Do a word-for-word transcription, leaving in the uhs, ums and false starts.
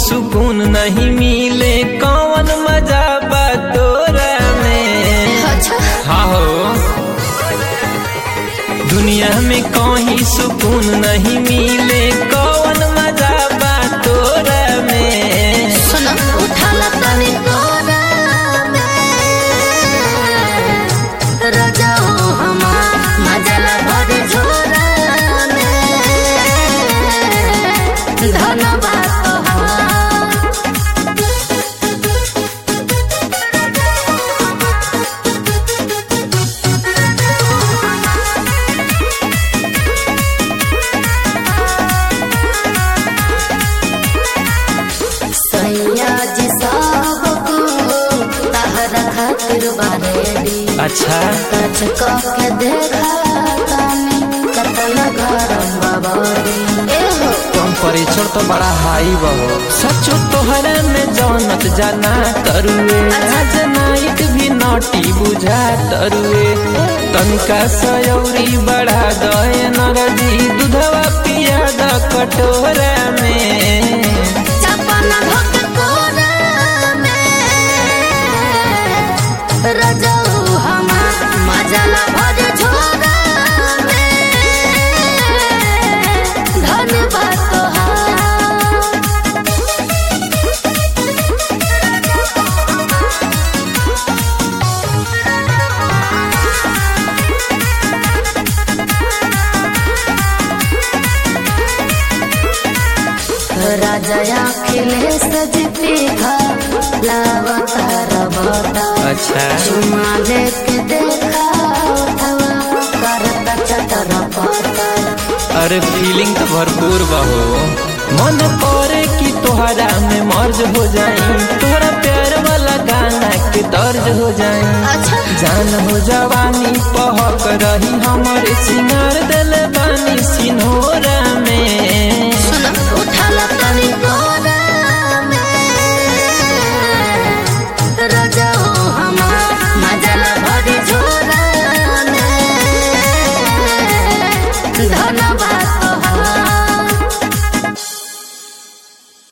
सुकून नहीं मिले कौन मजा बा तोरा में। हाँ हो दुनिया में कहीं सुकून नहीं मिले कौन मजा बा तोरा में। सुनो उठाला तनी तोरा में रजाओ हमार मजला भर झोरा में धन्यवाद अच्छा कच के देखा टेम्परेचर तो बड़ा हाई बहो सचो तोहरा में जौनत जाना तरुए आज नाइट भी नोटी बुझा तरुए तनिका सयौरी बढ़ा दे नरजी दूधवा पिया द कटोरा में। रजाऊ हमार मजला भर झोरा में धन्यवाद राजा खिले सजती अच्छा चुमा लेके देखा करता चटर पता। अरे फीलिंग तो भरपूर बहो मन करे कि तोहरा में मर्ज हो जाए तोहरा प्यार वाला गाना के दर्ज हो जाए। अच्छा जान हो जवानी पहक रही हमारे सिंगार दिल बानी सिन्होरा में।